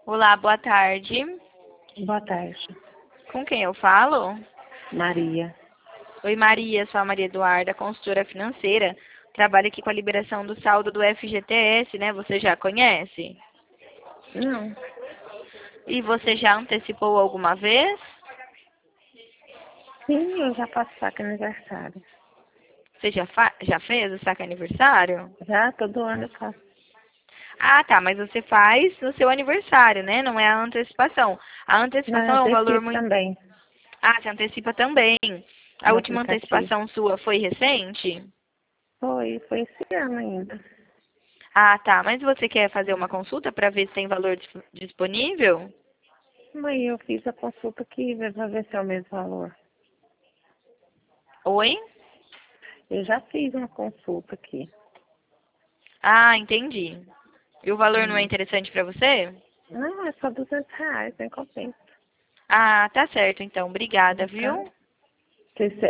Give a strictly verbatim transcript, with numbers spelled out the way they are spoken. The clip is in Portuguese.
Olá, boa tarde. Boa tarde, Com quem eu falo? Maria. Oi, Maria, sou a Maria Eduarda, consultora financeira. Trabalho aqui com a liberação do saldo do F G T S, né? Você já conhece? Não, E você já antecipou alguma vez? sim, eu já faço saque aniversário. Você já, fa- já fez o saque aniversário? Já todo ano eu faço. Ah, tá, mas você faz no seu aniversário, né? Não é a antecipação. A Não, antecipação eu é um valor antecipo muito. também Ah, você antecipa também. A no última aplicativo. antecipação sua foi recente? Foi, foi esse ano ainda. Ah, tá. Mas você quer fazer uma consulta para ver se tem valor dis- disponível? Mas eu fiz a consulta aqui para ver se é o mesmo valor. Oi? Eu já fiz uma consulta aqui. Ah, entendi. E o valor não é Hum. interessante para você? Não, é só duzentos reais, nem compensa. Ah, tá certo então. Obrigada, Tá? viu? Você